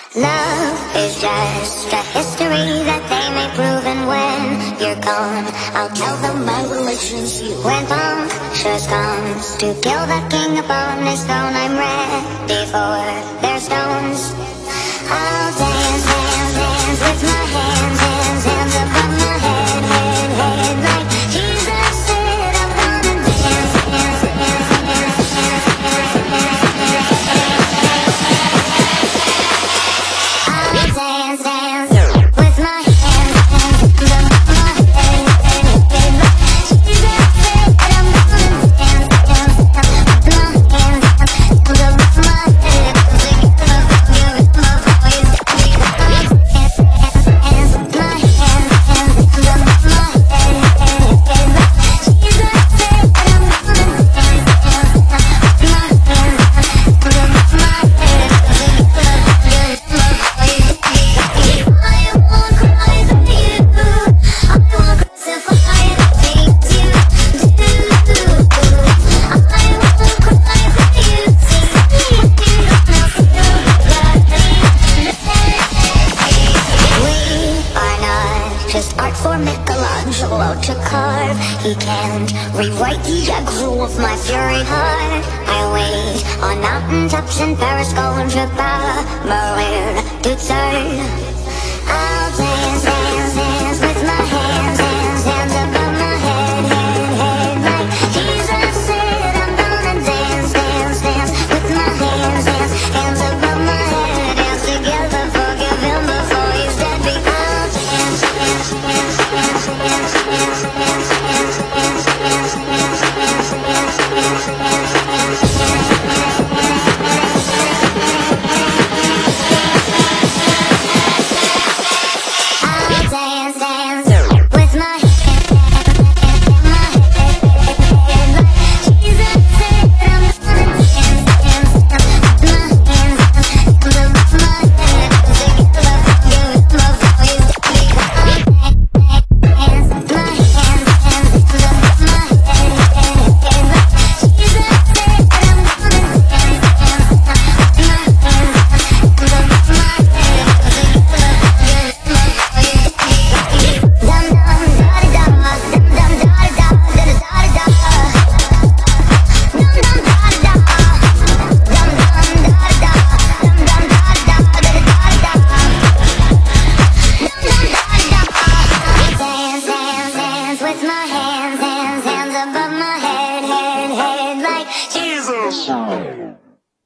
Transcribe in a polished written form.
Love is just a history that they may prove, and when you're gone, I'll tell them my religion's you. When punctures comes to kill the king upon his throne, I'm ready for their stones. I'll dance, dance, dance with my hands, hands, hands above my head, head, head, like Jesus said. I'm gonna dance, dance, dance, dance, dance, dance, dance, dance. I'll dance, dance with my hands, hands above my head, head, head, like Jesus said. I'm gonna dance, dance, dance with my hands, hands above my head, together, give my voice. Just art for Michelangelo to carve. He can't rewrite the aggro of my fury heart. I wait on mountaintops in Paris, going to Berlin to serve.